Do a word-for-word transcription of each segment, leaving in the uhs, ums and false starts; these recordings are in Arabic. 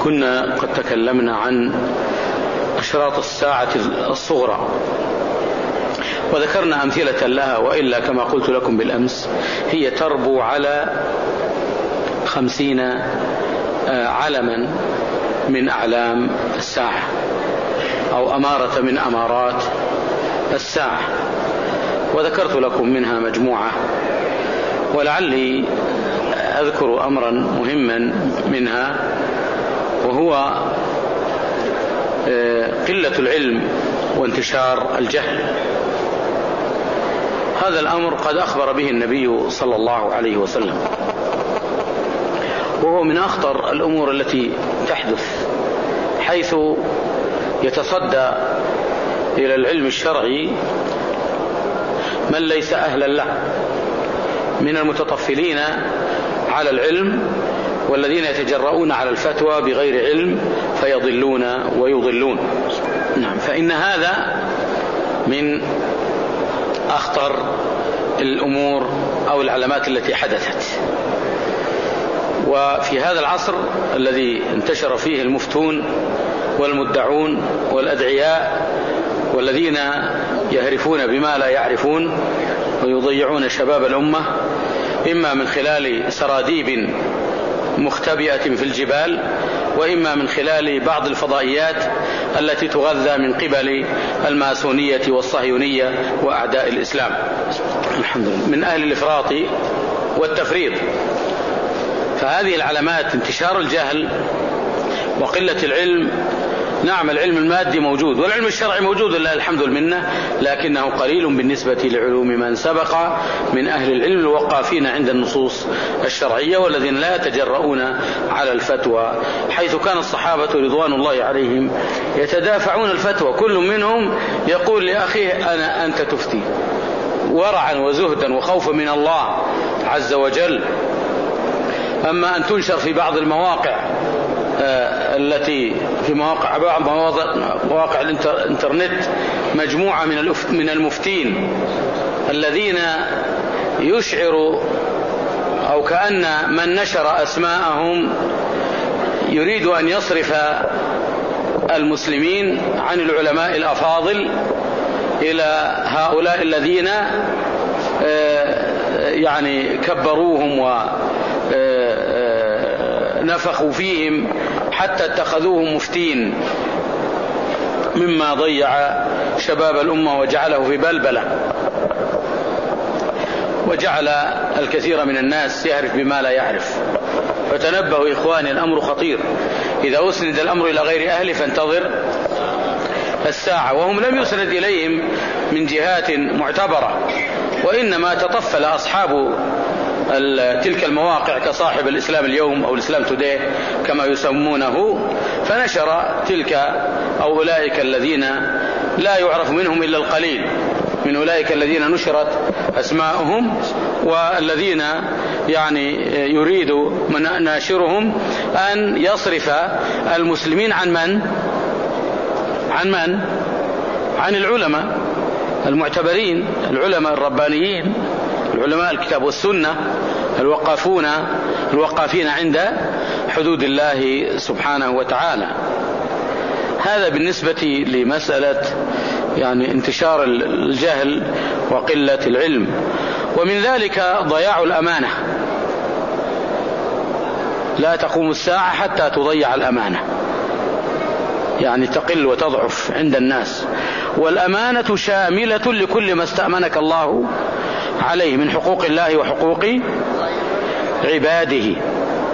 كنا قد تكلمنا عن أشراط الساعة الصغرى وذكرنا أمثلة لها، وإلا كما قلت لكم بالأمس هي تربو على خمسين علما من أعلام الساعة أو أمارة من أمارات الساعة، وذكرت لكم منها مجموعة، ولعلي أذكر أمرا مهما منها، وهو قلة العلم وانتشار الجهل. هذا الأمر قد أخبر به النبي صلى الله عليه وسلم، وهو من أخطر الأمور التي تحدث، حيث يتصدى إلى العلم الشرعي من ليس أهلا له من المتطفلين على العلم، والذين يتجرؤون على الفتوى بغير علم فيضلون ويضلون. نعم، فإن هذا من أخطر الأمور أو العلامات التي حدثت. وفي هذا العصر الذي انتشر فيه المفتون والمدعون والأدعياء والذين يهرفون بما لا يعرفون ويضيعون شباب الأمة، إما من خلال سراديب مختبئة في الجبال، وإما من خلال بعض الفضائيات التي تغذى من قبل الماسونية والصهيونية وأعداء الإسلام، الحمد لله، من أهل الإفراط والتفريط. فهذه العلامات انتشار الجهل وقلة العلم. نعم، العلم المادي موجود والعلم الشرعي موجود لله الحمد والمنة، لكنه قليل بالنسبة لعلوم من سبق من أهل العلم الوقافين عند النصوص الشرعية، والذين لا يتجرؤون على الفتوى، حيث كان الصحابة رضوان الله عليهم يتدافعون الفتوى، كل منهم يقول لأخيه أنا أنت تفتي، ورعا وزهدا وخوفا من الله عز وجل. أما أن تنشر في بعض المواقع التي في مواقع بعض مواقع الانترنت مجموعة من المفتين الذين يشعر أو كأن من نشر أسماءهم يريد أن يصرف المسلمين عن العلماء الأفاضل إلى هؤلاء الذين يعني كبروهم ونفخوا فيهم حتى اتخذوهم مفتين، مما ضيع شباب الأمة وجعله في بلبلة، وجعل الكثير من الناس يعرف بما لا يعرف. فتنبهوا إخواني، الأمر خطير، إذا أسند الأمر إلى غير أهله فانتظر الساعة. وهم لم يسند إليهم من جهات معتبرة، وإنما تطفل أصحاب تلك المواقع كصاحب الإسلام اليوم أو الإسلام توداي كما يسمونه، فنشر تلك أو أولئك الذين لا يعرف منهم إلا القليل من أولئك الذين نشرت أسماءهم، والذين يعني يريد من ناشرهم أن يصرف المسلمين عن من؟ عن من؟ عن العلماء المعتبرين، العلماء الربانيين، العلماء الكتاب والسنة الوقافون الوقافين عند حدود الله سبحانه وتعالى. هذا بالنسبة لمسألة يعني انتشار الجهل وقلة العلم. ومن ذلك ضياع الأمانة، لا تقوم الساعة حتى تضيع الأمانة، يعني تقل وتضعف عند الناس. والأمانة شاملة لكل ما استأمنك الله عليه من حقوق الله وحقوق عباده.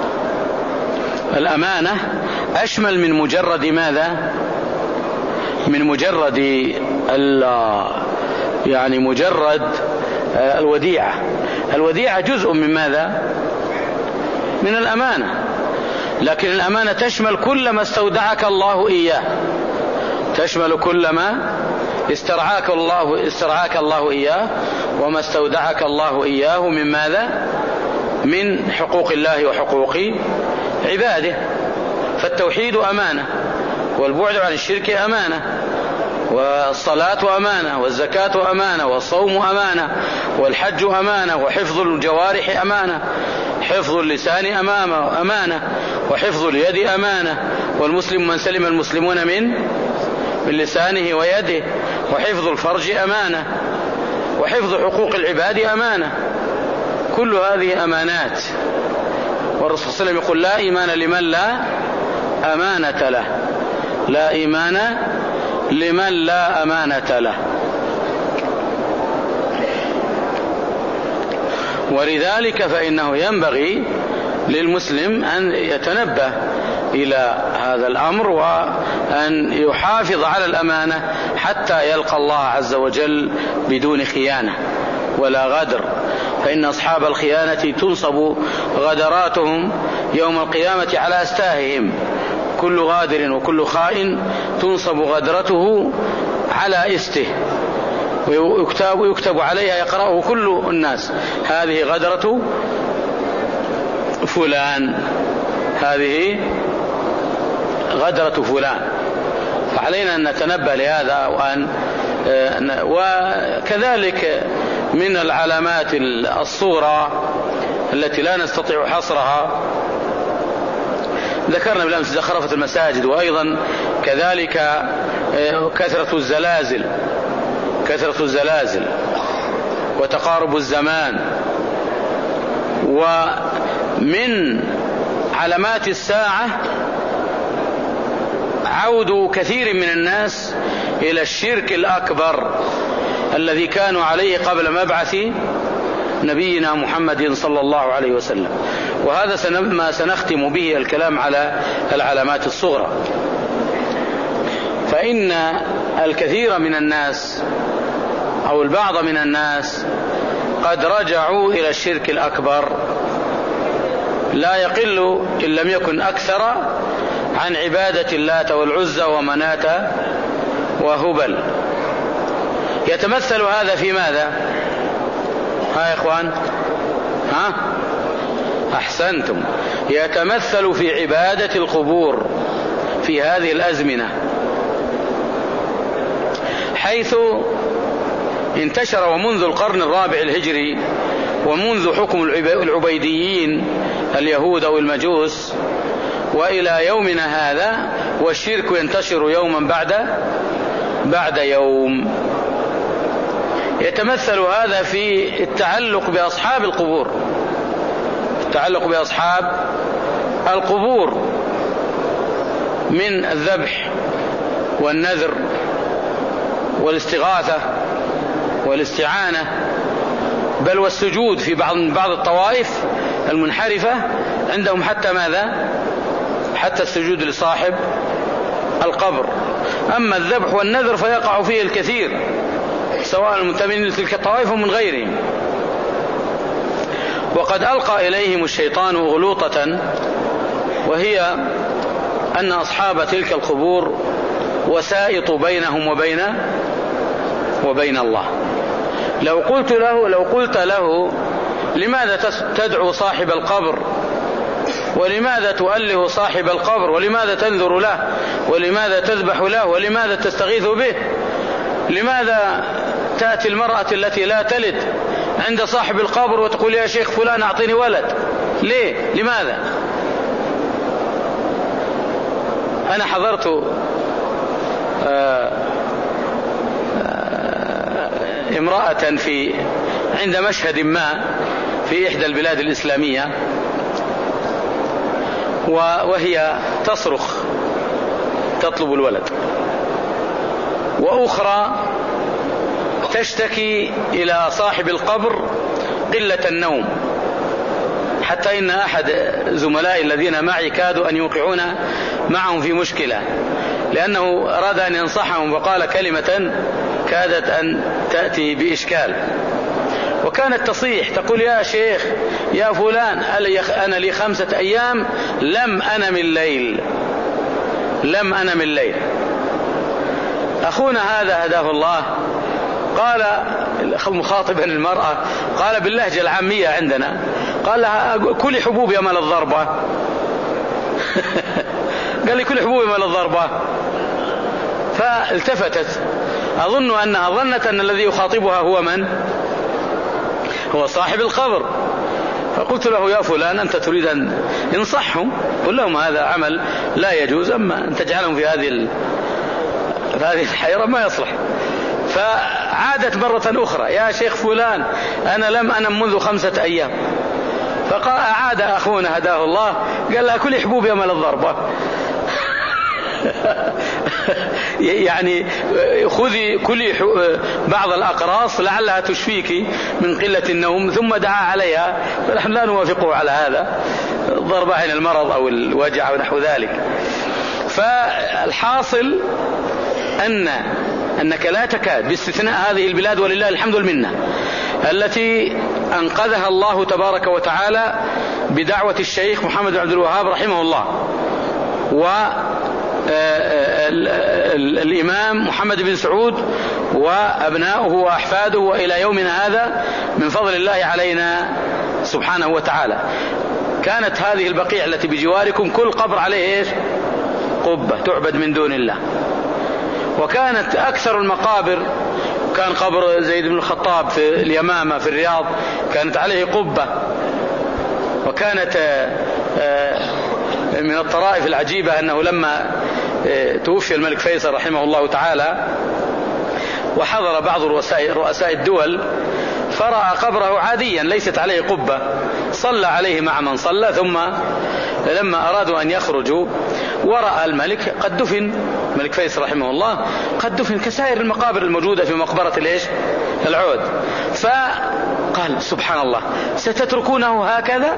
الأمانة أشمل من مجرد ماذا؟ من مجرد يعني مجرد الوديعة. الوديعة جزء من ماذا؟ من الأمانة، لكن الأمانة تشمل كل ما استودعك الله إياه، تشمل كل ما استرعاك الله استرعاك الله إياه وما استودعك الله إياه من ماذا؟ من حقوق الله وحقوق عباده. فالتوحيد أمانة، والبعد عن الشرك أمانة، والصلاة أمانة، والزكاة أمانة، والصوم أمانة، والحج أمانة، وحفظ الجوارح أمانة، حفظ اللسان أمانة، وحفظ اليد أمانة، والمسلم من سلم المسلمون من من لسانه ويده، وحفظ الفرج أمانة، وحفظ حقوق العباد أمانة. كل هذه أمانات، والرسول صلى الله عليه وسلم يقول لا إيمان لمن لا أمانة له، لا إيمان لمن لا أمانة له. ولذلك فإنه ينبغي للمسلم أن يتنبه إلى هذا الأمر، وأن يحافظ على الأمانة حتى يلقى الله عز وجل بدون خيانة ولا غدر، فإن أصحاب الخيانة تنصب غدراتهم يوم القيامة على أستاههم. كل غادر وكل خائن تنصب غدرته على استه، ويكتب, ويكتب عليها يقرأه كل الناس، هذه غدرة فلان، هذه غدرة فلان. فعلينا أن نتنبه لهذا. وأن وكذلك من العلامات الصغرى التي لا نستطيع حصرها ذكرنا بالأمس زخرفة المساجد، وأيضا كذلك كثرة الزلازل كثرة الزلازل وتقارب الزمان. ومن علامات الساعة عود كثير من الناس إلى الشرك الأكبر الذي كانوا عليه قبل مبعث نبينا محمد صلى الله عليه وسلم. وهذا ما سنختم به الكلام على العلامات الصغرى. فإن الكثير من الناس أو البعض من الناس قد رجعوا إلى الشرك الأكبر، لا يقل إن لم يكن أكثر عن عبادة اللات والعزى ومناة وهبل. يتمثل هذا في ماذا؟ ها يا إخوان، ها أحسنتم، يتمثل في عبادة القبور في هذه الأزمنة، حيث انتشر ومنذ القرن الرابع الهجري ومنذ حكم العبيديين اليهود أو المجوس وإلى يومنا هذا، والشرك ينتشر يوما بعد بعد يوم. يتمثل هذا في التعلق بأصحاب القبور، التعلق بأصحاب القبور من الذبح والنذر والاستغاثة والاستعانة، بل والسجود في بعض بعض الطوائف المنحرفة عندهم حتى ماذا؟ حتى السجود لصاحب القبر. أما الذبح والنذر فيقع فيه الكثير، سواء المنتمين لتلك الطوائف ومن غيرهم. وقد ألقى إليهم الشيطان غلوطة، وهي أن أصحاب تلك القبور وسائط بينهم وبين وبين الله. لو قلت له لو قلت له لماذا تدعو صاحب القبر، ولماذا تؤله صاحب القبر، ولماذا تنذر له، ولماذا تذبح له، ولماذا تستغيث به، لماذا تأتي المرأة التي لا تلد عند صاحب القبر وتقول يا شيخ فلان أعطيني ولد، ليه؟ لماذا؟ أنا حضرت آآ آآ امرأة في عند مشهد ما في إحدى البلاد الإسلامية، وهي تصرخ تطلب الولد، وأخرى تشتكي إلى صاحب القبر قلة النوم، حتى إن أحد زملائي الذين معي كادوا أن يوقعون معهم في مشكلة، لأنه أراد أن ينصحهم وقال كلمة كادت أن تأتي بإشكال، وكانت تصيح تقول يا شيخ يا فلان أنا لي خمسة أيام لم أنم الليل لم أنم الليل. أخونا هذا هداه الله قال مخاطبا المرأة، قال باللهجة العامية عندنا، قال لها كلي حبوب يا مال الضربة قال لي كلي حبوب يا مال الضربة. فالتفتت، أظن أنها ظنت أن الذي يخاطبها هو من؟ هو صاحب القبر. فقلت له يا فلان أنت تريد أن انصحهم قل لهم هذا عمل لا يجوز، أما أن تجعلهم في هذه في هذه الحيرة ما يصلح. فعادت مرة أخرى: يا شيخ فلان أنا لم أنم منذ خمسة أيام. فأعاد أخونا هداه الله قال لها: كل حبوب يمل الضربة. يعني خذي كل بعض الأقراص لعلها تشفيك من قلة النوم. ثم دعا عليها، فنحن لا نوافقه على هذا، ضرب عين المرض أو الوجع ونحو ذلك. فالحاصل أن أنك لا تكاد، باستثناء هذه البلاد ولله الحمد والمنة التي أنقذها الله تبارك وتعالى بدعوة الشيخ محمد بن عبد الوهاب رحمه الله، والإمام محمد بن سعود وأبناؤه وأحفاده وإلى يومنا هذا من فضل الله علينا سبحانه وتعالى. كانت هذه البقيع التي بجواركم كل قبر عليه إيش؟ قبة تعبد من دون الله. وكانت أكثر المقابر، كان قبر زيد بن الخطاب في اليمامة في الرياض كانت عليه قبة. وكانت من الطرائف العجيبة أنه لما توفي الملك فيصل رحمه الله تعالى وحضر بعض رؤساء الدول فرأى قبره عاديا ليست عليه قبة، صلى عليه مع من صلى، ثم لما أرادوا أن يخرجوا ورأى الملك قد دفن، الملك فيصل رحمه الله قد دفن كسائر المقابر الموجودة في مقبرة الإيش؟ العود. فقال: سبحان الله، ستتركونه هكذا؟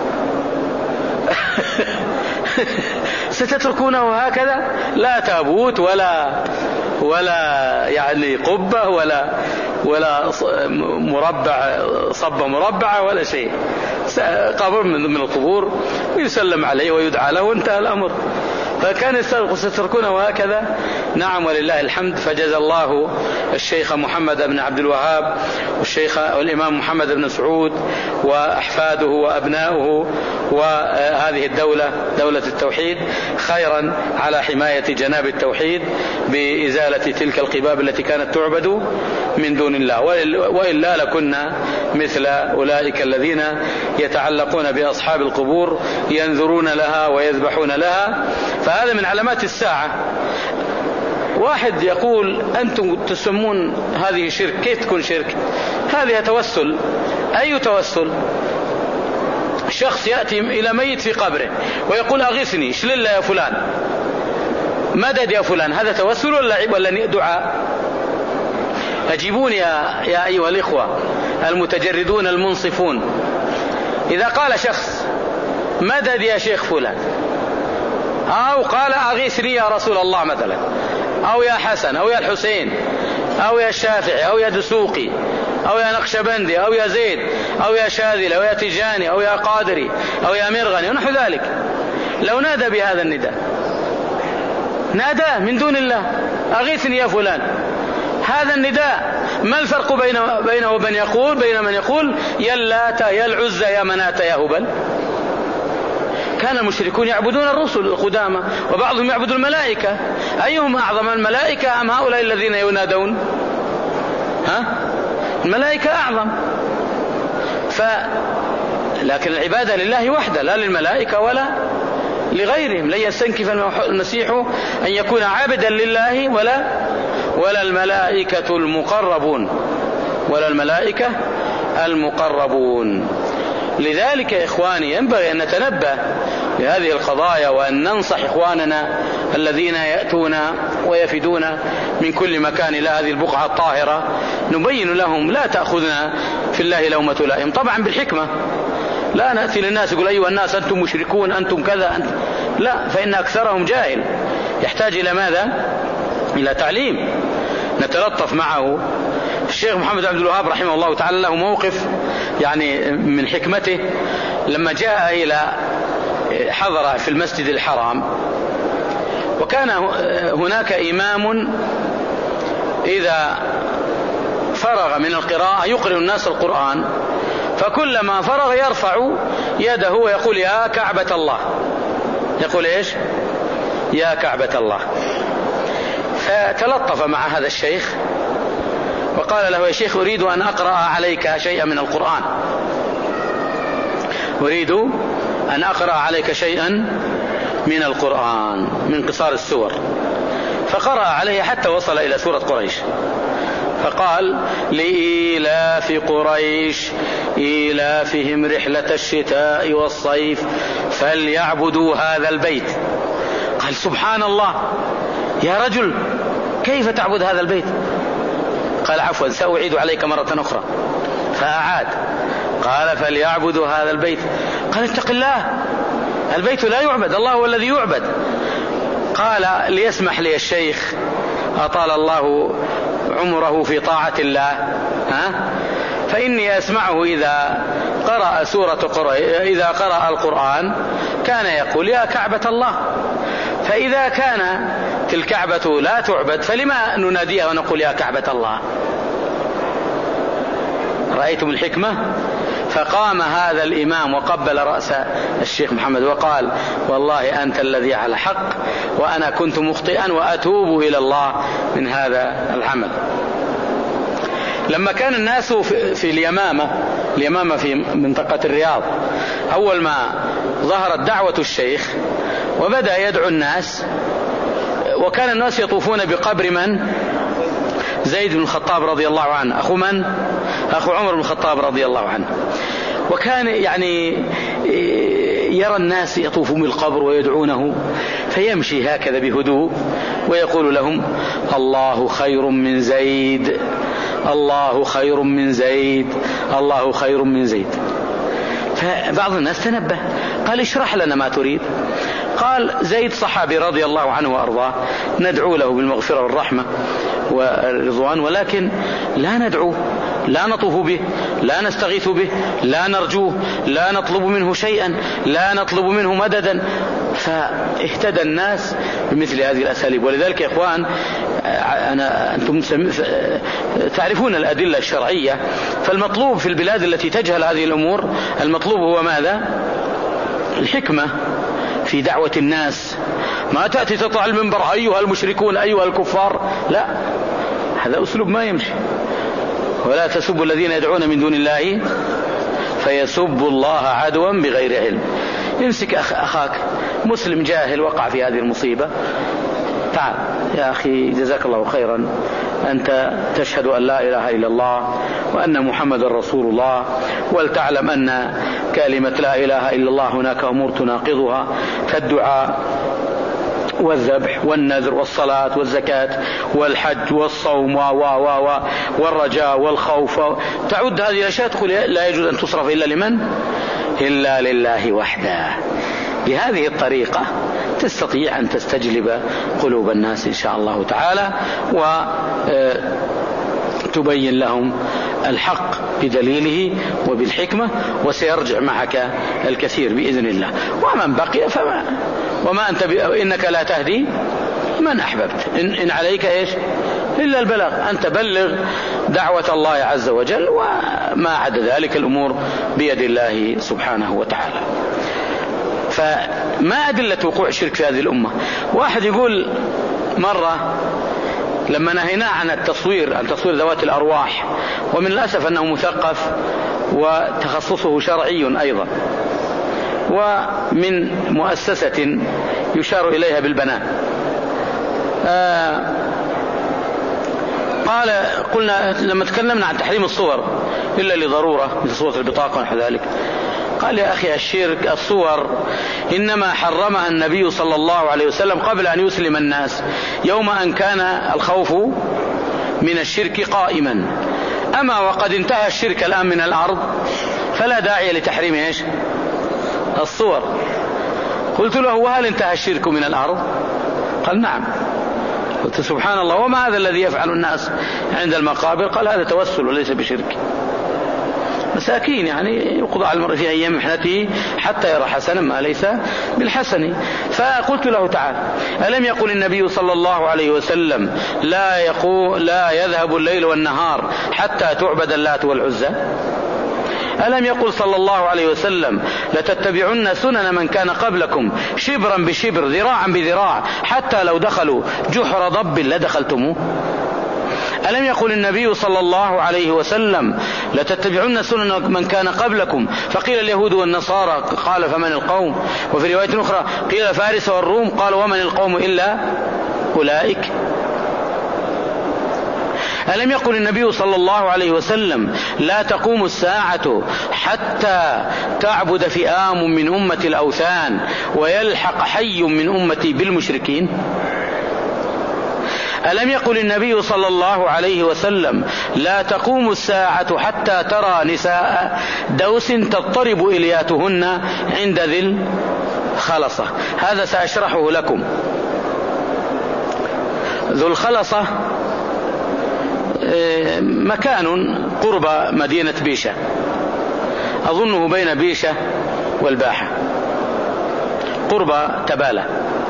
ستتركونه هكذا؟ لا تابوت ولا ولا يعني قبة ولا ولا مربع صبة مربعة ولا شيء، قبر من القبور ويسلم عليه ويدعى له وانتهى الأمر. فكان ستتركونه هكذا. نعم ولله الحمد. فجزى الله الشيخ محمد بن عبد الوهاب والشيخ والإمام محمد بن سعود وأحفاده وأبناؤه وهذه الدولة دولة التوحيد خيرا على حماية جناب التوحيد بإزالة تلك القباب التي كانت تعبد من دون الله، وإلا لكنا مثل أولئك الذين يتعلقون بأصحاب القبور ينذرون لها ويذبحون لها. فهذا من علامات الساعة. واحد يقول: أنتم تسمون هذه شرك، كيف تكون شرك؟ هذه توسل. أي توسل؟ شخص يأتي إلى ميت في قبره ويقول: أغثني، اشلل يا فلان، مدد يا فلان. هذا توسل ولا ولا دعاء؟ أجيبون يا يا أيها الإخوة المتجردون المنصفون. إذا قال شخص: مدد يا شيخ فلان، أو قال: أغيثني يا رسول الله مثلا، أو يا حسن، أو يا الحسين، أو يا الشافعي، أو يا دسوقي، أو يا نقشبندي، أو يا زيد، أو يا شاذلي، أو يا تجاني، أو يا قادري، أو يا مرغني ونحو ذلك، لو نادى بهذا النداء، نادى من دون الله: أغيثني يا فلان، هذا النداء ما الفرق بينه بينه وبين يقول بين من يقول: يا اللات يا العزى يا منات يا هبل؟ كان المشركون يعبدون الرسل القدامى، وبعضهم يعبد الملائكة. أيهم أعظم، الملائكة أم هؤلاء الذين ينادون؟ ها؟ الملائكة أعظم. ف لكن العبادة لله وحده، لا للملائكة ولا لغيرهم. لن يستنكف المسيح أن يكون عابدا لله ولا ولا الملائكة المقربون ولا الملائكة المقربون. لذلك يا إخواني ينبغي أن نتنبه لهذه القضايا، وأن ننصح إخواننا الذين يأتون ويفدون من كل مكان إلى هذه البقعة الطاهرة، نبين لهم: لا تأخذنا في الله لومة لائم. طبعا بالحكمة، لا نأتي للناس يقول: أيها الناس أنتم مشركون، أنتم كذا، أنتم لا، فإن أكثرهم جاهل يحتاج إلى ماذا؟ إلى تعليم. نتلطف معه. الشيخ محمد عبد الوهاب رحمه الله تعالى له موقف يعني من حكمته، لما جاء إلى حضر في المسجد الحرام، وكان هناك إمام إذا فرغ من القراءة يقرأ الناس القرآن، فكلما فرغ يرفع يده ويقول: يا كعبة الله. يقول إيش؟ يا كعبة الله. فتلطف مع هذا الشيخ وقال له: يا شيخ، أريد أن أقرأ عليك شيئا من القرآن، أريد أن أقرأ عليك شيئا من القرآن من قصار السور. فقرأ عليه حتى وصل إلى سورة قريش، فقال: لإيلاف قريش إيلافهم رحلة الشتاء والصيف فليعبدوا هذا البيت. قال: سبحان الله يا رجل، كيف تعبد هذا البيت؟ قال: عفوا سأعيد عليك مرة أخرى. فأعاد، قال: فليعبدوا هذا البيت. قال: اتق الله، البيت لا يعبد، الله هو الذي يعبد. قال: ليسمح لي الشيخ أطال الله عمره في طاعة الله، ها؟ فإني أسمعه إذا قرأ سورة قريش إذا قرأ القرآن كان يقول: يا كعبة الله. فإذا كان الكعبة لا تعبد فلما نناديها ونقول يا كعبة الله؟ رأيتم الحكمة؟ فقام هذا الإمام وقبل رأس الشيخ محمد وقال: والله أنت الذي على حق، وأنا كنت مخطئا وأتوب إلى الله من هذا العمل. لما كان الناس في اليمامة اليمامة في منطقة الرياض، أول ما ظهرت دعوة الشيخ وبدأ يدعو الناس، وكان الناس يطوفون بقبر من؟ زيد بن الخطاب رضي الله عنه، أخو من؟ أخو عمر بن الخطاب رضي الله عنه. وكان يعني يرى الناس يطوفون بالقبر ويدعونه، فيمشي هكذا بهدوء ويقول لهم: الله خير من زيد، الله خير من زيد، الله خير من زيد. فبعض الناس تنبه، قال: اشرح لنا ما تريد. قال: زيد صحابي رضي الله عنه وأرضاه، ندعو له بالمغفرة والرحمة والرضوان، ولكن لا ندعوه، لا نطوف به، لا نستغيث به، لا نرجوه، لا نطلب منه شيئا، لا نطلب منه مددا. فاهتدى الناس بمثل هذه الأساليب. ولذلك يا إخوان، أنا أنتم تعرفون الأدلة الشرعية، فالمطلوب في البلاد التي تجهل هذه الأمور المطلوب هو ماذا؟ الحكمة في دعوة الناس. ما تأتي تطلع المنبر: أيها المشركون، أيها الكفار. لا، هذا أسلوب ما يمشي. ولا تسبوا الذين يدعون من دون الله فيسبوا الله عدوا بغير علم. امسك أخاك مسلم جاهل وقع في هذه المصيبة، تعال يا أخي جزاك الله خيرا، أنت تشهد أن لا إله إلا الله وأن محمد رسول الله، ولتعلم أن كلمة لا إله إلا الله هناك أمور تناقضها، كالدعاء والذبح والنذر والصلاة والزكاة والحج والصوم و و و والرجاء والخوف. تعد هذه الأشياء تقول لا يجوز أن تصرف إلا لمن؟ إلا لله وحده. بهذه الطريقة تستطيع أن تستجلب قلوب الناس إن شاء الله تعالى، وتبين لهم الحق بدليله وبالحكمة، وسيرجع معك الكثير بإذن الله. ومن بقي فما وما أنت ب... إنك لا تهدي من أحببت، إن, إن عليك إيش إلا البلاغ، أن تبلغ دعوة الله عز وجل، وما عدا ذلك الأمور بيد الله سبحانه وتعالى. فما أدلة وقوع الشرك في هذه الأمة؟ واحد يقول مرة لما نهينا عن التصوير عن تصوير ذوات الأرواح، ومن الأسف أنه مثقف وتخصصه شرعي أيضا، ومن مؤسسة يشار إليها بالبنان، آه قال قلنا لما تكلمنا عن تحريم الصور إلا لضرورة مثل صورة البطاقة ونحو ذلك، قال: يا أخي الشرك الصور إنما حرمها النبي صلى الله عليه وسلم قبل أن يسلم الناس، يوم أن كان الخوف من الشرك قائما. أما وقد انتهى الشرك الآن من الأرض فلا داعي لتحريم إيش الصور. قلت له: وهل انتهى الشرك من الأرض؟ قال: نعم. قلت: سبحان الله، وما هذا الذي يفعل الناس عند المقابر؟ قال: هذا توسل وليس بشرك. مساكين يعني يقضى على المرء في أيام محنته حتى يرى حسنا ما ليس بالحسن. فقلت له: تعال، ألم يقل النبي صلى الله عليه وسلم لا يقول لا يذهب الليل والنهار حتى تعبد اللات والعزى؟ ألم يقل صلى الله عليه وسلم لتتبعن سنن من كان قبلكم شبرا بشبر ذراعا بذراع حتى لو دخلوا جحر ضب لدخلتموه؟ ألم يقل النبي صلى الله عليه وسلم لتتبعن سنن من كان قبلكم؟ فقيل اليهود والنصارى، قال فمن القوم؟ وفي رواية أخرى قيل فارس والروم، قال ومن القوم إلا أولئك. ألم يقل النبي صلى الله عليه وسلم لا تقوم الساعة حتى تعبد فئام من أمة الأوثان ويلحق حي من أمتي بالمشركين؟ ألم يقل النبي صلى الله عليه وسلم لا تقوم الساعة حتى ترى نساء دوس تضطرب إلياتهن عند ذي الخلصة؟ هذا سأشرحه لكم. ذو الخلصة مكان قرب مدينة بيشة، أظنه بين بيشة والباحة، قرب تبالة.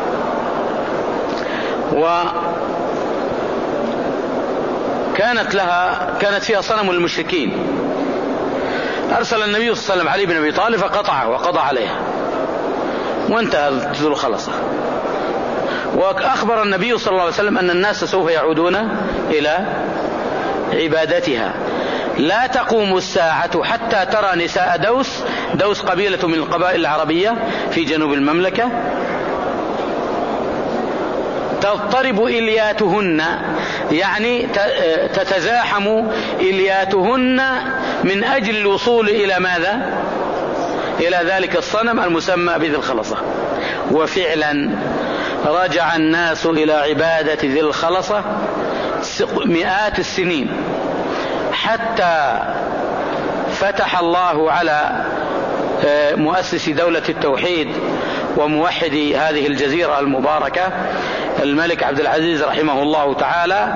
وكانت لها كانت فيها صنم المشركين، أرسل النبي صلى الله عليه وسلم علي بن أبي طالب فقطعه وقضى عليها وانتهى ذو الخلصة. وأخبر النبي صلى الله عليه وسلم أن الناس سوف يعودون إلى عبادتها. لا تقوم الساعة حتى ترى نساء دوس، دوس قبيلة من القبائل العربية في جنوب المملكة، تضطرب إلياتهن، يعني تتزاحم إلياتهن من أجل الوصول إلى ماذا؟ إلى ذلك الصنم المسمى بذي الخلصة. وفعلا رجع الناس إلى عبادة ذي الخلصة مئات السنين، حتى فتح الله على مؤسس دولة التوحيد وموحد هذه الجزيرة المباركة الملك عبد العزيز رحمه الله تعالى،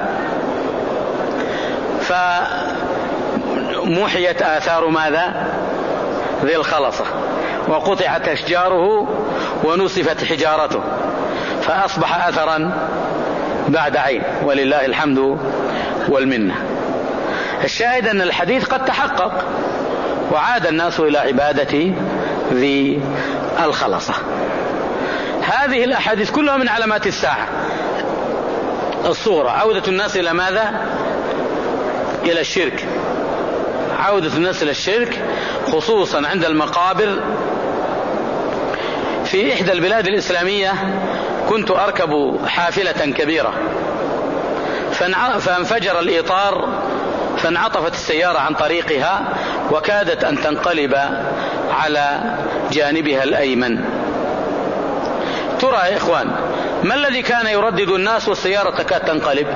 فمحيت آثار ماذا؟ ذي الخلصة، وقطعت أشجاره ونصفت حجارته، فأصبح أثرا بعد عين، ولله الحمد والمنة. الشاهد أن الحديث قد تحقق وعاد الناس إلى عبادة ذي الخلصة. هذه الأحاديث كلها من علامات الساعة الصغرى، عودة الناس إلى ماذا؟ إلى الشرك، عودة الناس إلى الشرك خصوصا عند المقابر. في إحدى البلاد الإسلامية كنت أركب حافلة كبيرة فانفجر الإطار فانعطفت السيارة عن طريقها وكادت أن تنقلب على جانبها الأيمن. ترى يا إخوان ما الذي كان يردد الناس والسيارة تكاد تنقلب؟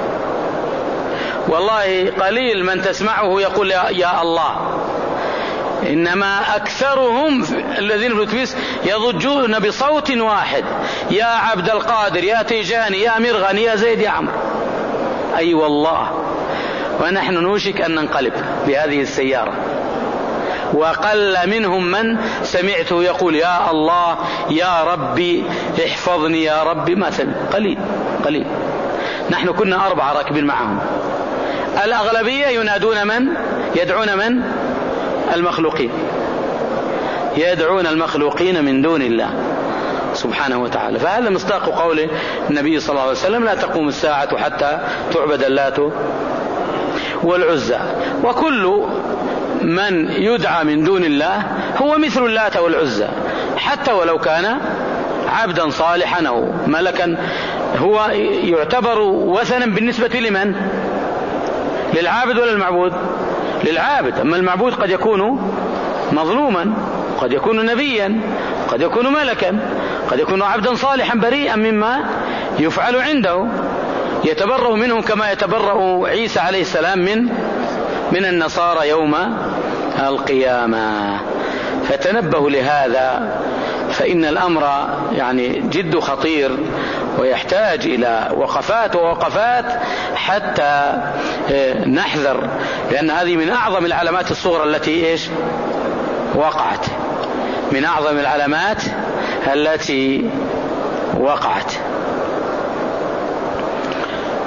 والله قليل من تسمعه يقول يا الله، إنما أكثرهم الذين في الأتوبيس يضجون بصوت واحد: يا عبد القادر، يا تيجاني، يا مرغني، يا زيد، يا عمرو. أي أيوة والله، ونحن نوشك أن ننقلب بهذه السيارة. وقل منهم من سمعته يقول يا الله يا ربي احفظني يا ربي، ما سمع، قليل قليل. نحن كنا أربعة راكبين معهم، الأغلبية ينادون من؟ يدعون من؟ المخلوقين، يدعون المخلوقين من دون الله سبحانه وتعالى. فهذا مصداق قول النبي صلى الله عليه وسلم لا تقوم الساعة حتى تعبد اللات والعزى. وكل من يدعى من دون الله هو مثل اللات والعزى، حتى ولو كان عبدا صالحا أو ملكا، هو يعتبر وثنا بالنسبة لمن؟ للعابد ولا المعبود؟ للعابد. أما المعبود قد يكون مظلوما، قد يكون نبيا، قد يكون ملكا، قد يكون عبدا صالحا بريئا مما يفعل عنده، يتبرأ منه كما يتبرأ عيسى عليه السلام من من النصارى يوم القيامة. فتنبهوا لهذا، فإن الأمر يعني جد خطير ويحتاج إلى وقفات ووقفات حتى نحذر، لأن هذه من أعظم العلامات الصغرى التي إيش وقعت، من أعظم العلامات التي وقعت.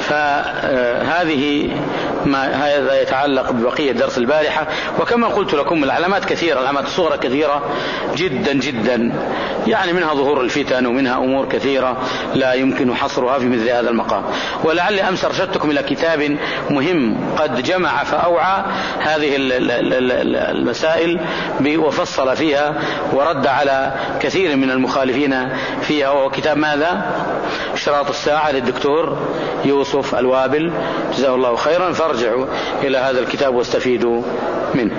فهذه ما هذا يتعلق ببقية درس البارحة. وكما قلت لكم العلامات كثيرة، العلامات الصغرى كثيرة جدا جدا، يعني منها ظهور الفتن ومنها أمور كثيرة لا يمكن حصرها في مثل هذا المقام. ولعلي أمس أرشدتكم إلى كتاب مهم قد جمع فأوعى هذه المسائل وفصل فيها ورد على كثير من المخالفين فيها، وهو كتاب ماذا؟ إشراط الساعة للدكتور يوسف الوابل جزاه الله خيرا، فارجعوا إلى هذا الكتاب واستفيدوا منه.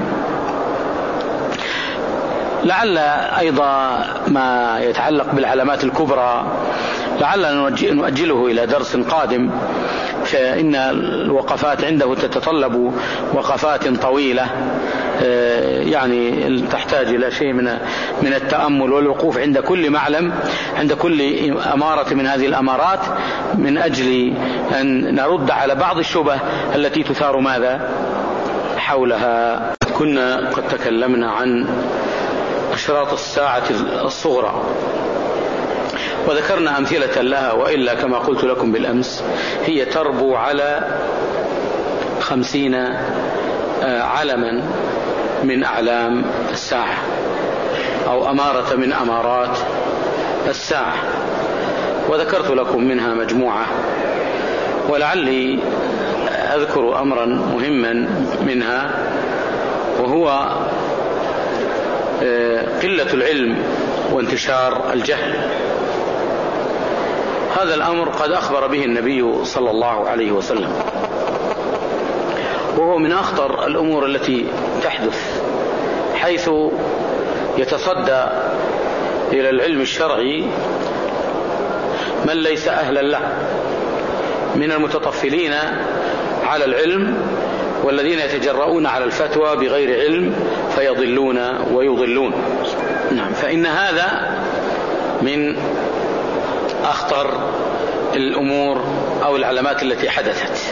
لعل أيضا ما يتعلق بالعلامات الكبرى لعلنا نؤجله إلى درس قادم، فإن الوقفات عنده تتطلب وقفات طويلة، يعني تحتاج إلى شيء من من التأمل والوقوف عند كل معلم، عند كل أمارة من هذه الأمارات، من أجل أن نرد على بعض الشبه التي تثار ماذا حولها. كنا قد تكلمنا عن أشراط الساعة الصغرى وذكرنا أمثلة لها، وإلا كما قلت لكم بالأمس هي تربو على خمسين علما من أعلام الساعة أو أمارة من أمارات الساعة، وذكرت لكم منها مجموعة، ولعلي أذكر أمرا مهما منها، وهو قلة العلم وانتشار الجهل. هذا الأمر قد أخبر به النبي صلى الله عليه وسلم، وهو من أخطر الأمور التي تحدث، حيث يتصدى إلى العلم الشرعي من ليس أهلا له من المتطفلين على العلم، والذين يتجرؤون على الفتوى بغير علم فيضلون ويضلون. نعم، فإن هذا من أخطر الأمور أو العلامات التي حدثت.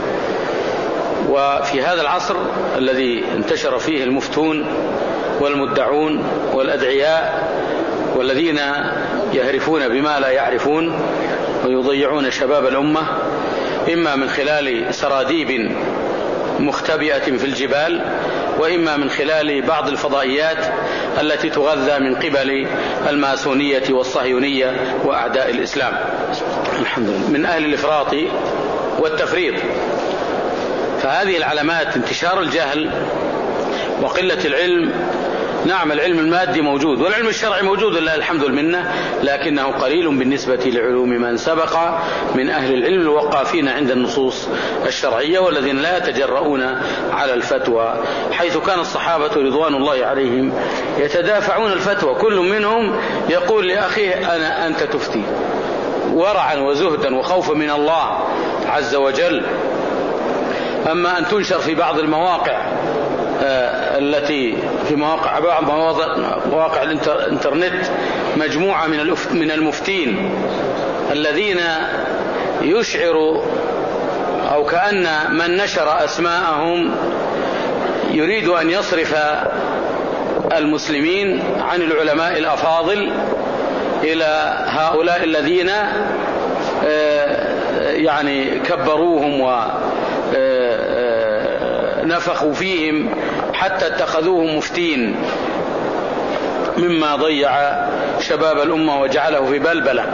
وفي هذا العصر الذي انتشر فيه المفتون والمدعون والأدعياء والذين يهرفون بما لا يعرفون ويضيعون شباب الأمة، إما من خلال سراديب مختبئة في الجبال، وإما من خلال بعض الفضائيات التي تغذى من قبل الماسونية والصهيونية وأعداء الإسلام، الحمد لله، من أهل الإفراط والتفريط. فهذه العلامات انتشار الجهل وقلة العلم. نعم، العلم المادي موجود والعلم الشرعي موجود لله الحمد والمنة، لكنه قليل بالنسبة لعلوم من سبق من أهل العلم الوقافين عند النصوص الشرعية، والذين لا يتجرؤون على الفتوى، حيث كان الصحابة رضوان الله عليهم يتدافعون الفتوى، كل منهم يقول لأخيه أنا أنت تفتي، ورعا وزهدا وخوفا من الله عز وجل. أما أن تنشر في بعض المواقع التي في مواقع بعض مواقع الانترنت مجموعة من المفتين الذين يشعر أو كأن من نشر أسماءهم يريد أن يصرف المسلمين عن العلماء الأفاضل إلى هؤلاء الذين يعني كبروهم ونفخوا فيهم حتى اتخذوهم مفتين، مما ضيع شباب الأمة وجعله في بلبلة،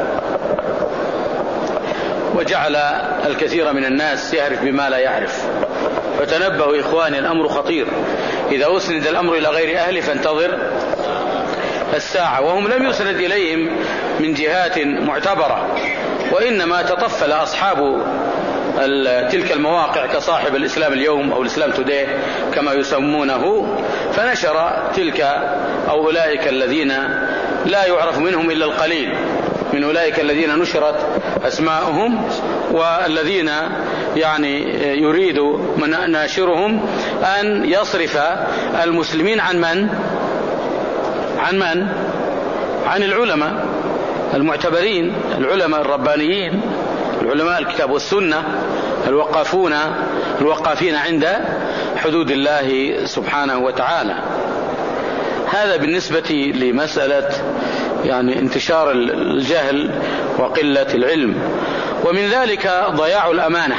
وجعل الكثير من الناس يعرف بما لا يعرف. فتنبهوا إخواني، الأمر خطير، إذا أسند الأمر إلى غير أهله فانتظر الساعة. وهم لم يسند إليهم من جهات معتبرة، وإنما تطفل أصحاب تلك المواقع كصاحب الإسلام اليوم أو الإسلام توداي كما يسمونه، فنشر تلك أو أولئك الذين لا يعرف منهم إلا القليل من أولئك الذين نشرت أسماءهم، والذين يعني يريد من ناشرهم أن يصرف المسلمين عن من؟ عن من؟ عن العلماء المعتبرين، العلماء الربانيين، العلماء الكتاب والسنة، الوقافون الوقافين عند حدود الله سبحانه وتعالى. هذا بالنسبة لمسألة يعني انتشار الجهل وقلة العلم. ومن ذلك ضياع الأمانة،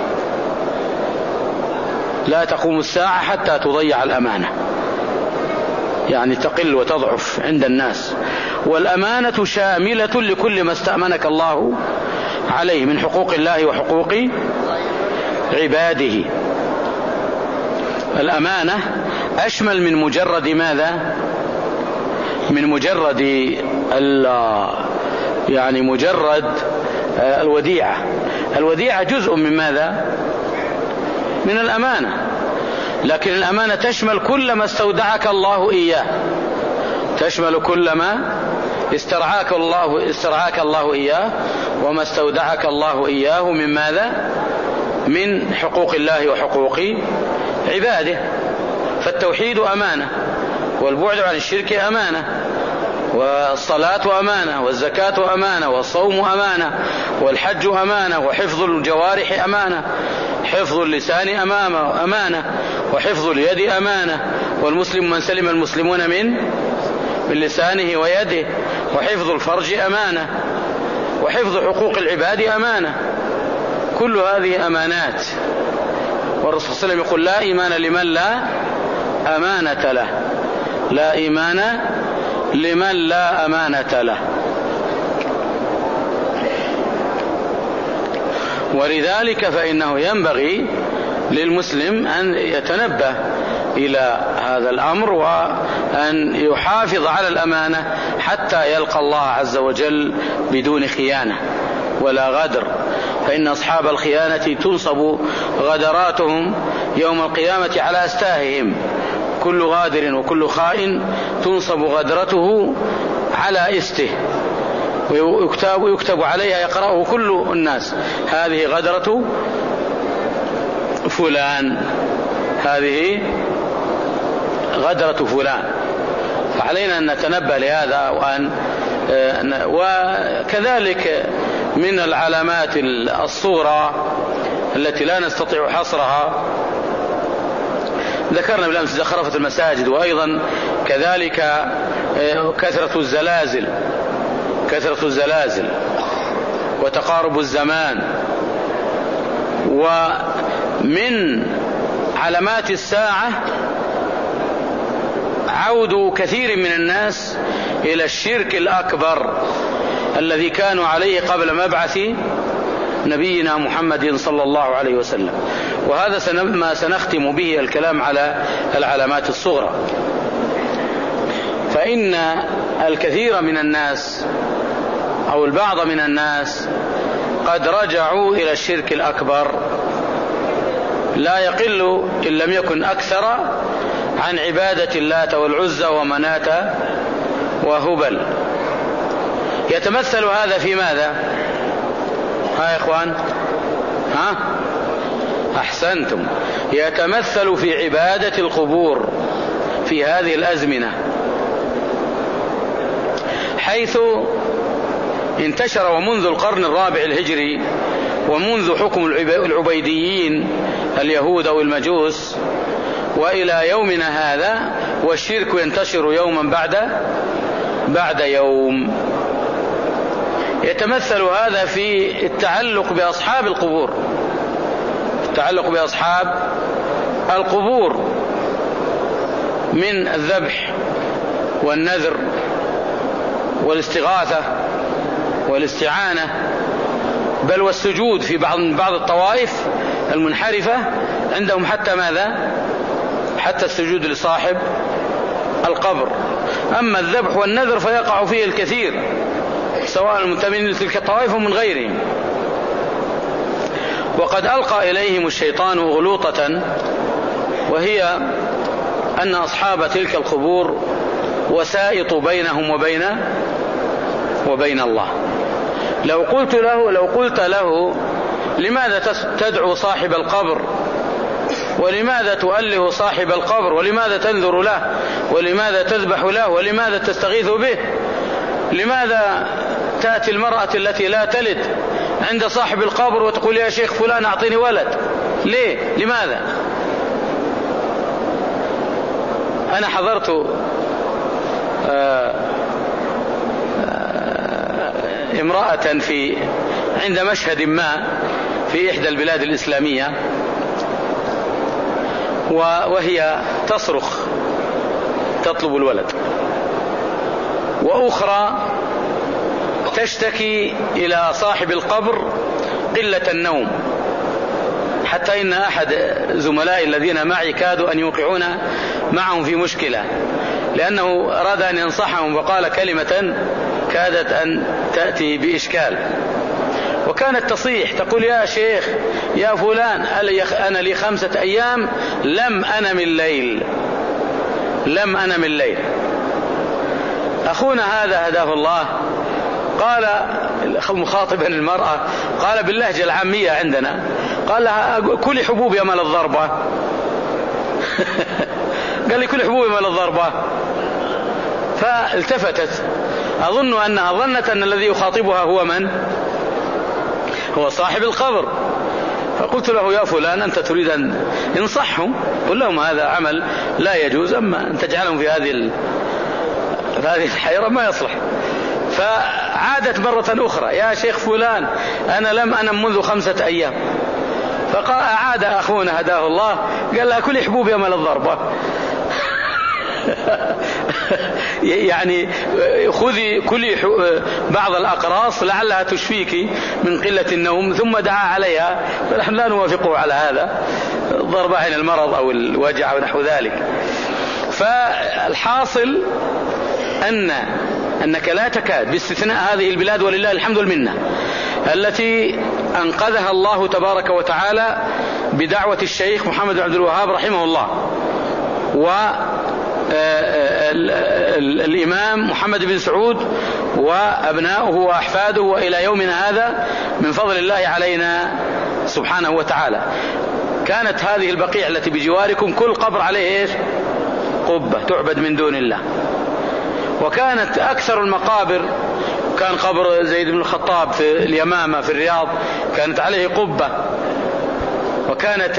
لا تقوم الساعة حتى تضيع الأمانة، يعني تقل وتضعف عند الناس. والأمانة شاملة لكل ما استأمنك الله عليه من حقوق الله وحقوق عباده. الأمانة أشمل من مجرد ماذا؟ من مجرد يعني مجرد الوديعة. الوديعة جزء من ماذا؟ من الأمانة، لكن الأمانة تشمل كل ما استودعك الله إياه، تشمل كل ما استرعاك الله استرعاك الله إياه وما استودعك الله إياه من ماذا؟ من حقوق الله وحقوق عباده. فالتوحيد أمانة، والبعد عن الشرك أمانة، والصلاة أمانة، والزكاة أمانة، والصوم أمانة، والحج أمانة، وحفظ الجوارح أمانة، حفظ اللسان أمامه أمانة، وحفظ اليد أمانة، والمسلم من سلم المسلمون من من لسانه ويده، وحفظ الفرج أمانة، وحفظ حقوق العباد أمانة. كل هذه أمانات، والرسول صلى الله عليه وسلم يقول: لا إيمان لمن لا أمانة له، لا إيمان لمن لا أمانة له. ولذلك فإنه ينبغي للمسلم أن يتنبه إلى هذا الأمر، وأن يحافظ على الأمانة حتى يلقى الله عز وجل بدون خيانة ولا غدر، فإن أصحاب الخيانة تنصب غدراتهم يوم القيامة على أستاههم. كل غادر وكل خائن تنصب غدرته على استه، ويكتب, ويكتب عليها يقرأه كل الناس: هذه غدرة فلان، هذه غدرة فلان. فعلينا أن نتنبه لهذا. وأن وكذلك من العلامات الصغرى التي لا نستطيع حصرها ذكرنا بالأمس زخرفة المساجد، وأيضا كذلك كثرة الزلازل كثرة الزلازل وتقارب الزمان. ومن علامات الساعة عود كثير من الناس إلى الشرك الأكبر الذي كانوا عليه قبل مبعث نبينا محمد صلى الله عليه وسلم. وهذا ما سنختم به الكلام على العلامات الصغرى. فإن الكثير من الناس أو البعض من الناس قد رجعوا إلى الشرك الأكبر، لا يقل إن لم يكن أكثر عن عبادة اللات والعزى ومناة وهبل. يتمثل هذا في ماذا؟ ها يا إخوان، ها أحسنتم، يتمثل في عبادة القبور في هذه الأزمنة، حيث انتشر ومنذ القرن الرابع الهجري ومنذ حكم العبيديين اليهود أو المجوس وإلى يومنا هذا، والشرك ينتشر يوما بعد بعد يوم. يتمثل هذا في التعلق بأصحاب القبور، التعلق بأصحاب القبور من الذبح والنذر والاستغاثة والاستعانة، بل والسجود في بعض بعض الطوائف المنحرفة عندهم حتى ماذا؟ حتى السجود لصاحب القبر. أما الذبح والنذر فيقع فيه الكثير، سواء المنتمين لتلك الطوائف ومن غيرهم. وقد ألقى إليهم الشيطان غلوطة، وهي أن أصحاب تلك القبور وسائط بينهم وبين وبين الله. لو قلت له لو قلت له لماذا تدعو صاحب القبر، ولماذا تؤله صاحب القبر، ولماذا تنذر له، ولماذا تذبح له، ولماذا تستغيث به، لماذا تأتي المرأة التي لا تلد عند صاحب القبر وتقول: يا شيخ فلان أعطيني ولد، ليه؟ لماذا؟ أنا حضرت امرأة في عند مشهد ما في إحدى البلاد الإسلامية، وهي تصرخ تطلب الولد، وأخرى تشتكي إلى صاحب القبر قلة النوم، حتى إن أحد زملائي الذين معي كادوا أن يوقعون معهم في مشكلة، لأنه أراد أن ينصحهم وقال كلمة كادت أن تأتي بإشكال، وكانت تصيح تقول: يا شيخ يا فلان، أنا لي خمسة أيام لم أنم الليل لم أنم الليل. أخونا هذا هداه الله قال مخاطبا المرأة، قال باللهجة العامية عندنا، قال لها: كلي حبوب يا مال الضربة. قال لي: كلي حبوب يا مال الضربة. فالتفتت، أظن أنها ظنت أن الذي يخاطبها هو من؟ هو صاحب القبر. فقلت له: يا فلان، أنت تريد أن انصحهم، قل لهم هذا عمل لا يجوز، أما أن تجعلهم في هذه في هذه الحيرة ما يصلح. فعادت مرة أخرى: يا شيخ فلان، أنا لم أنم منذ خمسة أيام. فأعاد أخونا هداه الله قال لها: كل حبوب يا مال الضربة. يعني خذي كل بعض الأقراص لعلها تشفيك من قلة النوم، ثم دعا عليها. فنحن لا نوافقه على هذا، ضرب عين المرض أو الوجع ونحو ذلك. فالحاصل أن أنك لا تكاد، باستثناء هذه البلاد ولله الحمد والمنة التي أنقذها الله تبارك وتعالى بدعوة الشيخ محمد بن عبد الوهاب رحمه الله، والإمام محمد بن سعود وأبناؤه وأحفاده، وإلى يومنا هذا من فضل الله علينا سبحانه وتعالى. كانت هذه البقيع التي بجواركم كل قبر عليه إيش؟ قبة تعبد من دون الله. وكانت أكثر المقابر، كان قبر زيد بن الخطاب في اليمامة في الرياض كانت عليه قبة. وكانت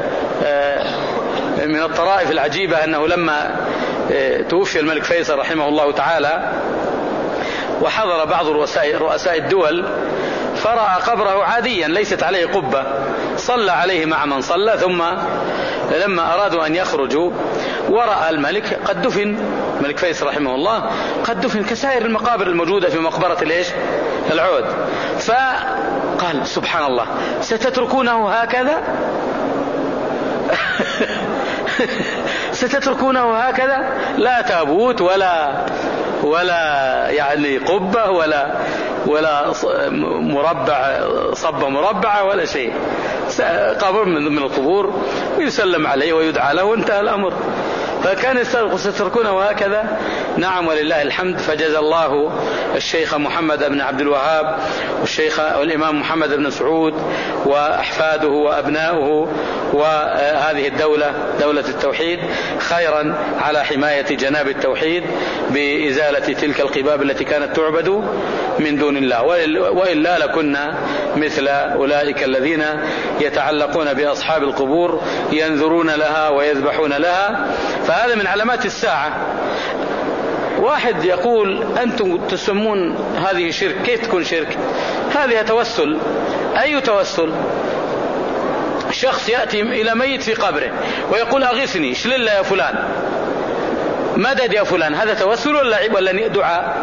من الطرائف العجيبة أنه لما توفي الملك فيصل رحمه الله تعالى وحضر بعض رؤساء الدول، فرأى قبره عاديا ليست عليه قبة، صلى عليه مع من صلى، ثم لما أرادوا أن يخرجوا ورأى الملك قد دفن، الملك فيصل رحمه الله قد دفن كسائر المقابر الموجودة في مقبرة الإيش؟ العود. فقال: سبحان الله، ستتركونه هكذا؟ ستتركونه هكذا؟ لا تابوت ولا ولا يعني قبة ولا ولا مربع صبة مربعة ولا شيء، قبر من القبور ويسلم عليه ويدعى له وانتهى الأمر. فكان ستتركونه هكذا؟ نعم ولله الحمد. فجزى الله الشيخ محمد بن عبد الوهاب والشيخ والإمام محمد بن سعود وأحفاده وأبناؤه وهذه الدولة دولة التوحيد خيرا على حماية جناب التوحيد بإزالة تلك القباب التي كانت تعبد من دون الله، وإلا لكنا مثل أولئك الذين يتعلقون بأصحاب القبور ينذرون لها ويذبحون لها. فهذا من علامات الساعة. واحد يقول: أنتم تسمون هذه شرك، كيف تكون شرك؟ هذه توسل. أي توسل؟ شخص يأتي إلى ميت في قبره ويقول: أغثني، اشلل يا فلان، مدد يا فلان. هذا توسل ولا ولا دعاء؟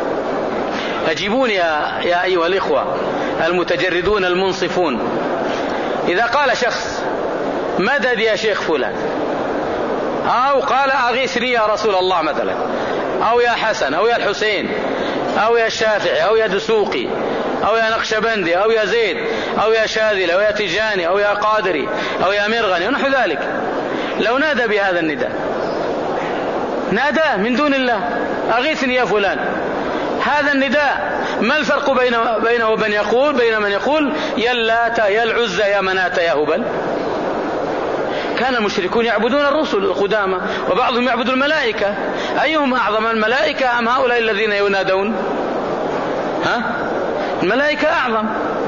أجيبون يا يا أيها الإخوة المتجردون المنصفون. إذا قال شخص: مدد يا شيخ فلان، أو قال: أغيثني يا رسول الله مثلا، أو يا حسن، أو يا الحسين، أو يا الشافعي، أو يا دسوقي، أو يا نقشبندي، أو يا زيد، أو يا شاذلي، أو يا تجاني، أو يا قادري، أو يا مرغني ونحو ذلك، لو نادى بهذا النداء، نادى من دون الله: أغيثني يا فلان، هذا النداء ما الفرق بينه بينه وبين يقول بين من يقول: يا اللات يا العزى يا منات يا هبل؟ كان المشركون يعبدون الرسل القدامى، وبعضهم يعبد الملائكة. أيهم أعظم، الملائكة أم هؤلاء الذين ينادون؟ ها؟ الملائكة أعظم.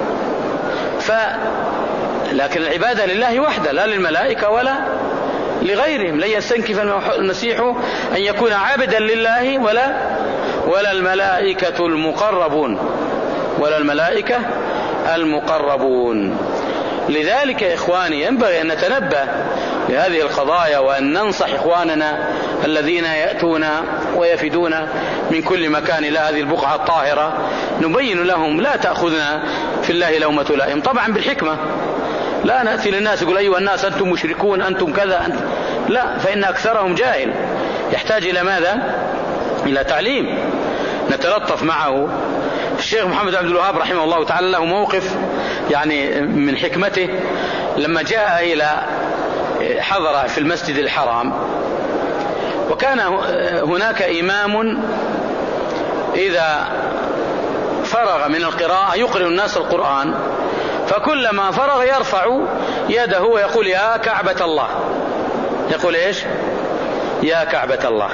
ف لكن العبادة لله وحده، لا للملائكة ولا لغيرهم. لن يستنكف المسيح أن يكون عابدا لله ولا ولا الملائكة المقربون ولا الملائكة المقربون. لذلك يا إخواني ينبغي أن نتنبه لهذه القضايا، وأن ننصح إخواننا الذين يأتون ويفدون من كل مكان إلى هذه البقعة الطاهرة، نبين لهم لا تأخذنا في الله لومة لائم، طبعا بالحكمة، لا نأتي للناس يقول أيها الناس أنتم مشركون أنتم كذا أنتم، لا، فإن أكثرهم جاهل يحتاج إلى ماذا؟ إلى تعليم. نتلطف معه. الشيخ محمد عبد الوهاب رحمه الله تعالى له موقف يعني من حكمته، لما جاء إلى حضر في المسجد الحرام، وكان هناك إمام إذا فرغ من القراءة يقرئ الناس القرآن، فكلما فرغ يرفع يده ويقول يا كعبة الله، يقول إيش؟ يا كعبة الله.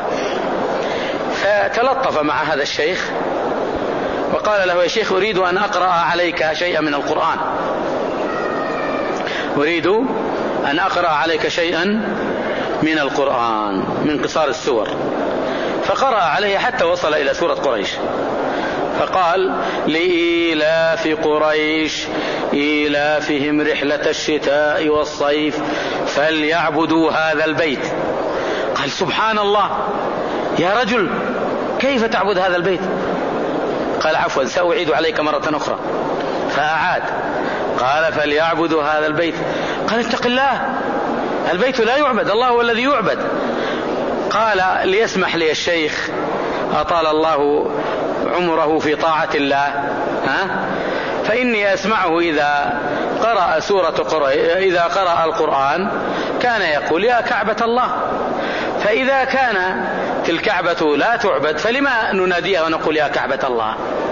فتلطف مع هذا الشيخ وقال له يا شيخ أريد أن أقرأ عليك شيئا من القرآن، أريد أن أقرأ عليك شيئا من القرآن من قصار السور. فقرأ عليه حتى وصل إلى سورة قريش، فقال لإيلاف قريش إيلافهم رحلة الشتاء والصيف فليعبدوا هذا البيت. قال سبحان الله يا رجل كيف تعبد هذا البيت؟ قال عفوا سأعيد عليك مرة أخرى. فأعاد قال فليعبدوا هذا البيت. قال اتق الله، البيت لا يعبد، الله هو الذي يعبد. قال ليسمح لي الشيخ أطال الله عمره في طاعة الله، ها؟ فإني أسمعه إذا قرأ سورة قريش إذا قرأ القرآن كان يقول يا كعبة الله، فإذا كان الكعبة لا تعبد فلما نناديها ونقول يا كعبة الله؟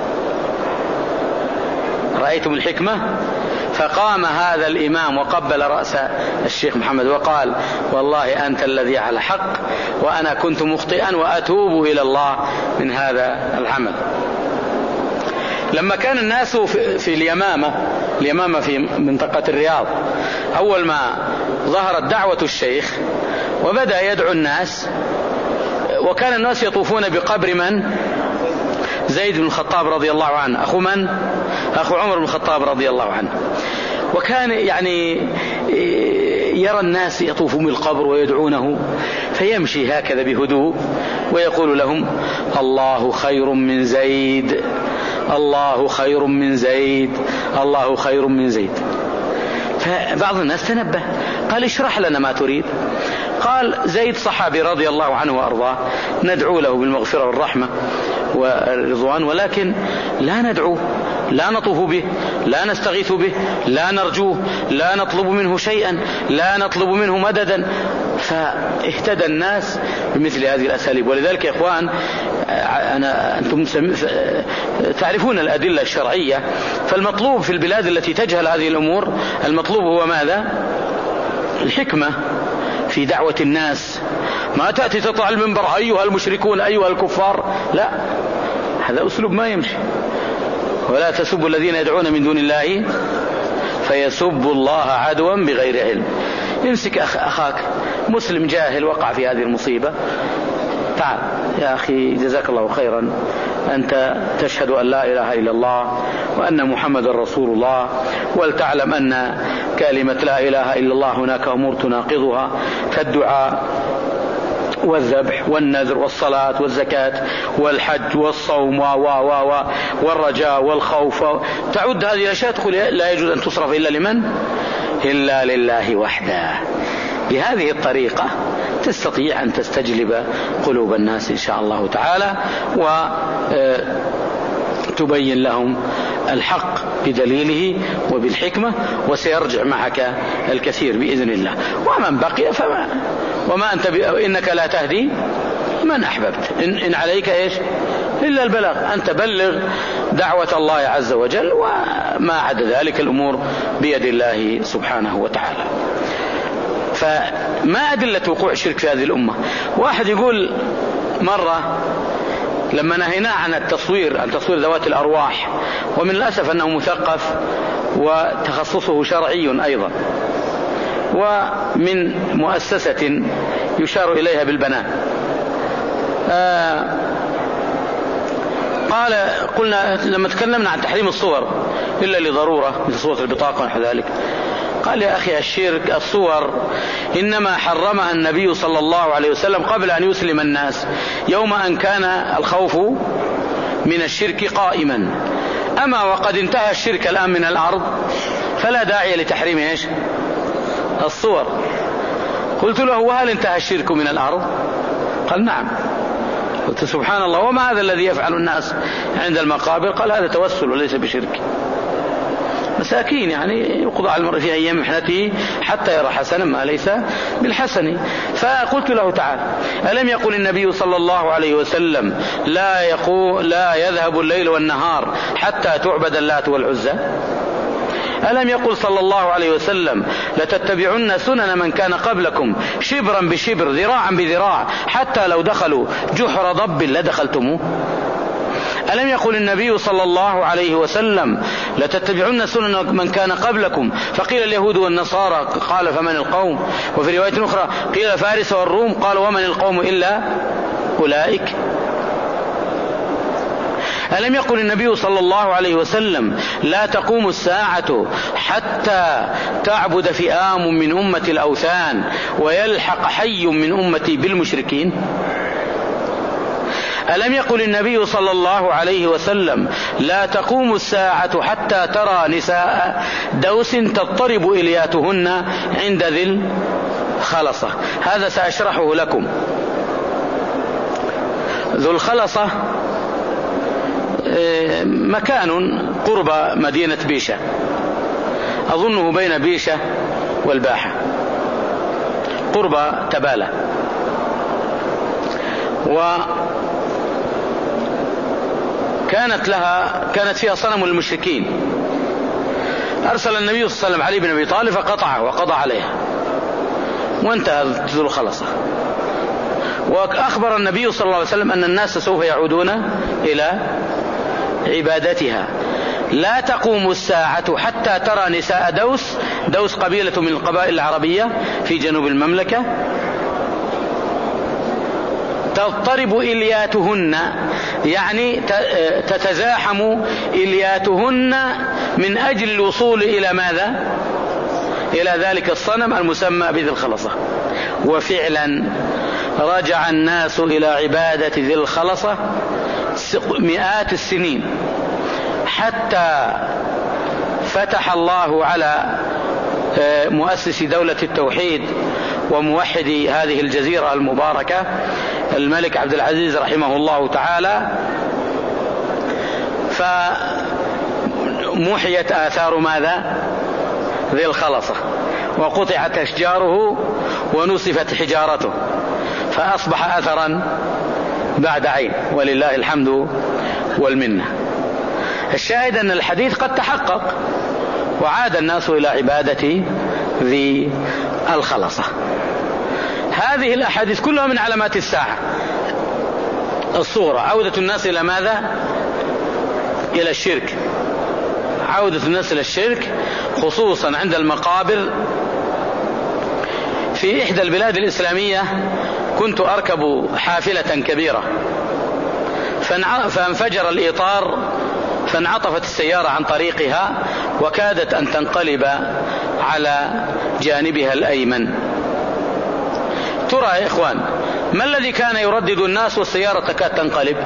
رأيتم الحكمة؟ فقام هذا الإمام وقبل رأس الشيخ محمد وقال والله أنت الذي على حق وأنا كنت مخطئا وأتوب إلى الله من هذا العمل. لما كان الناس في اليمامة اليمامة في منطقة الرياض، أول ما ظهرت دعوة الشيخ وبدأ يدعو الناس، وكان الناس يطوفون بقبر من؟ زيد بن الخطاب رضي الله عنه، أخو من؟ أخو عمر بن الخطاب رضي الله عنه. وكان يعني يرى الناس يطوفون بالقبر ويدعونه، فيمشي هكذا بهدوء ويقول لهم الله خير من زيد، الله خير من زيد، الله خير من زيد. فبعض الناس تنبه قال اشرح لنا ما تريد. قال زيد صحابي رضي الله عنه وأرضاه، ندعو له بالمغفرة والرحمة والرضوان، ولكن لا ندعوه، لا نطوف به، لا نستغيث به، لا نرجوه، لا نطلب منه شيئا، لا نطلب منه مددا. فاهتدى الناس بمثل هذه الأساليب. ولذلك يا إخوان أنا أنتم تعرفون الأدلة الشرعية، فالمطلوب في البلاد التي تجهل هذه الأمور المطلوب هو ماذا؟ الحكمة في دعوة الناس. ما تأتي تطلع المنبر أيها المشركون أيها الكفار، لا، هذا أسلوب ما يمشي. ولا تسبوا الذين يدعون من دون الله فيسبوا الله عدوا بغير علم. امسك أخاك مسلم جاهل وقع في هذه المصيبة، تعال يا أخي جزاك الله خيرا، أنت تشهد أن لا إله إلا الله وأن محمد رسول الله، ولتعلم أن كلمة لا إله إلا الله هناك أمور تناقضها كالدعاء والذبح والنذر والصلاة والزكاة والحج والصوم و و و والرجاء والخوف. تعد هذه الأشياء تقول لا يجوز أن تصرف إلا لمن؟ إلا لله وحده. بهذه الطريقة تستطيع أن تستجلب قلوب الناس إن شاء الله تعالى، وتبين لهم الحق بدليله وبالحكمة، وسيرجع معك الكثير بإذن الله. ومن بقي فما وما أنت إنك لا تهدي من أحببت، إن, إن عليك إيش إلا البلاغ، أن تبلغ دعوة الله عز وجل، وما عدا ذلك الأمور بيد الله سبحانه وتعالى. فما أدلة وقوع الشرك في هذه الأمة؟ واحد يقول مرة لما نهينا عن التصوير عن تصوير ذوات الأرواح، ومن الأسف أنه مثقف وتخصصه شرعي أيضا، ومن مؤسسة يشار إليها بالبنان، آه قال قلنا لما تكلمنا عن تحريم الصور إلا لضرورة مثل صورة البطاقة ونحو ذلك. قال يا أخي الشرك الصور إنما حرمها النبي صلى الله عليه وسلم قبل أن يسلم الناس يوم أن كان الخوف من الشرك قائما. أما وقد انتهى الشرك الآن من الأرض فلا داعي لتحريم إيش الصور. قلت له وهل انتهى الشرك من الأرض؟ قال نعم. قلت سبحان الله، وما هذا الذي يفعل الناس عند المقابر؟ قال هذا توسل وليس بشرك. مساكين يعني يقضى على المرء في أيام محنته حتى يرى حسنا ما ليس بالحسن. فقلت له تعال، ألم يقل النبي صلى الله عليه وسلم لا, يقول لا يذهب الليل والنهار حتى تعبد اللات والعزى؟ ألم يقل صلى الله عليه وسلم لتتبعن سنن من كان قبلكم شبرا بشبر ذراعا بذراع حتى لو دخلوا جحر ضب لدخلتموه؟ ألم يقل النبي صلى الله عليه وسلم لتتبعن سنن من كان قبلكم؟ فقيل اليهود والنصارى، قال فمن القوم؟ وفي رواية أخرى قيل فارس والروم، قال ومن القوم إلا أولئك. ألم يقل النبي صلى الله عليه وسلم لا تقوم الساعة حتى تعبد فئام من أمة الأوثان ويلحق حي من أمتي بالمشركين؟ ألم يقل النبي صلى الله عليه وسلم لا تقوم الساعة حتى ترى نساء دوس تضطرب إلياتهن عند ذي الخلصة؟ هذا سأشرحه لكم. ذو الخلصة مكان قرب مدينة بيشة، أظنه بين بيشة والباحة، قرب تبالة. وكانت لها كانت فيها صنم المشركين، أرسل النبي صلى الله عليه وسلم علي بن أبي طالب فقطعه وقضى عليها وانتهى ذو الخلصة. وأخبر النبي صلى الله عليه وسلم أن الناس سوف يعودون إلى عبادتها. لا تقوم الساعة حتى ترى نساء دوس، دوس قبيلة من القبائل العربية في جنوب المملكة، تضطرب إلياتهن، يعني تتزاحم إلياتهن من أجل الوصول إلى ماذا؟ إلى ذلك الصنم المسمى بذي الخلصة. وفعلا رجع الناس إلى عبادة ذي الخلصة مئات السنين حتى فتح الله على مؤسس دولة التوحيد وموحد هذه الجزيرة المباركة الملك عبد العزيز رحمه الله تعالى، فمحيت آثار ماذا؟ ذي الخلصة، وقطعت أشجاره ونصفت حجارته، فأصبح أثرا بعد عين، ولله الحمد والمنة. الشاهد أن الحديث قد تحقق وعاد الناس إلى عبادة ذي الخلصة. هذه الأحاديث كلها من علامات الساعة الصغرى، عودة الناس إلى ماذا؟ إلى الشرك، عودة الناس إلى الشرك خصوصا عند المقابر. في إحدى البلاد الإسلامية كنت أركب حافلة كبيرة فانفجر الإطار فانعطفت السيارة عن طريقها وكادت أن تنقلب على جانبها الأيمن. ترى يا إخوان ما الذي كان يردد الناس والسيارة تكاد تنقلب؟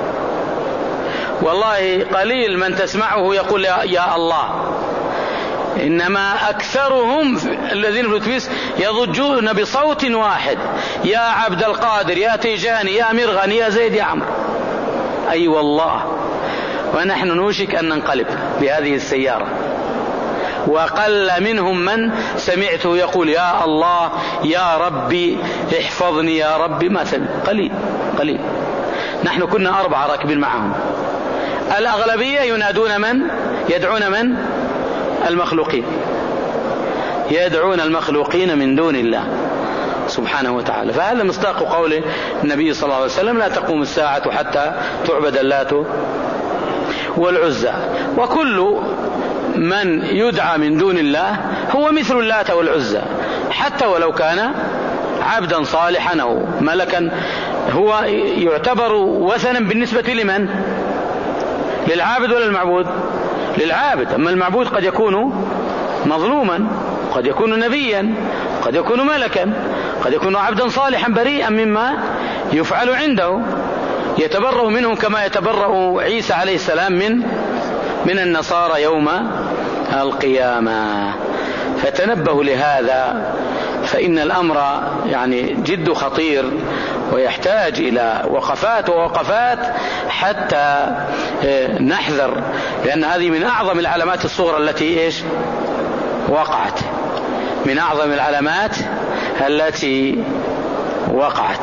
والله قليل من تسمعه يقول يا الله، إنما أكثرهم الذين في الأتوبيس يضجون بصوت واحد: يا عبد القادر، يا تيجاني، يا مرغني، يا زيد، يا عمرو. أي أيوة والله، ونحن نوشك أن ننقلب بهذه السيارة. وقل منهم من سمعته يقول يا الله يا ربي احفظني يا ربي، ما سمع، قليل قليل. نحن كنا أربعة راكبين معهم، الأغلبية ينادون من؟ يدعون من؟ المخلوقين، يدعون المخلوقين من دون الله سبحانه وتعالى. فهذا مصداق قول النبي صلى الله عليه وسلم لا تقوم الساعة حتى تعبد اللات والعزى. وكل من يدعى من دون الله هو مثل اللات والعزى، حتى ولو كان عبدا صالحا أو ملكا، هو يعتبر وثنا بالنسبة لمن؟ للعابد ولا المعبود؟ للعابد. أما المعبود قد يكون مظلوما، قد يكون نبيا، قد يكون ملكا، قد يكون عبدا صالحا بريئا مما يفعل عنده، يتبرأ منه كما يتبرأ عيسى عليه السلام من من النصارى يوم القيامة. فتنبهوا لهذا، فإن الأمر يعني جد خطير ويحتاج إلى وقفات ووقفات حتى نحذر، لأن هذه من أعظم العلامات الصغرى التي إيش وقعت، من أعظم العلامات التي وقعت.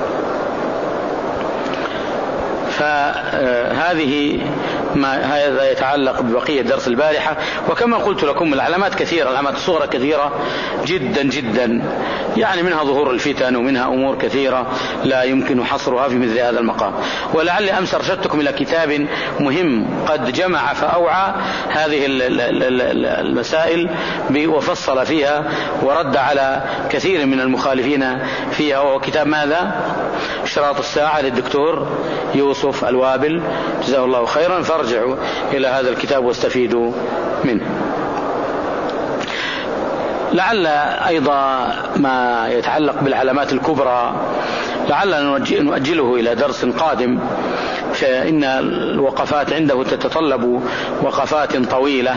فهذه ما هذا يتعلق ببقية درس البارحة. وكما قلت لكم العلامات كثيرة، العلامات الصغرى كثيرة جدا جدا، يعني منها ظهور الفتن ومنها أمور كثيرة لا يمكن حصرها في مثل هذا المقام. ولعلي أمس أرشدتكم إلى كتاب مهم قد جمع فأوعى هذه المسائل وفصل فيها ورد على كثير من المخالفين فيها، وهو كتاب ماذا؟ إشراط الساعة للدكتور يوسف الوابل جزاه الله خيرا. فارجعوا إلى هذا الكتاب واستفيدوا منه. لعل أيضا ما يتعلق بالعلامات الكبرى لعلنا نؤجله إلى درس قادم، فإن الوقفات عنده تتطلب وقفات طويلة،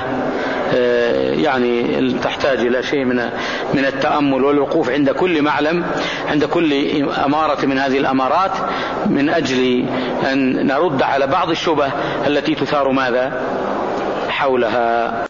يعني تحتاج إلى شيء من من التأمل والوقوف عند كل معلم، عند كل أمارة من هذه الأمارات، من أجل أن نرد على بعض الشبه التي تثار ماذا حولها.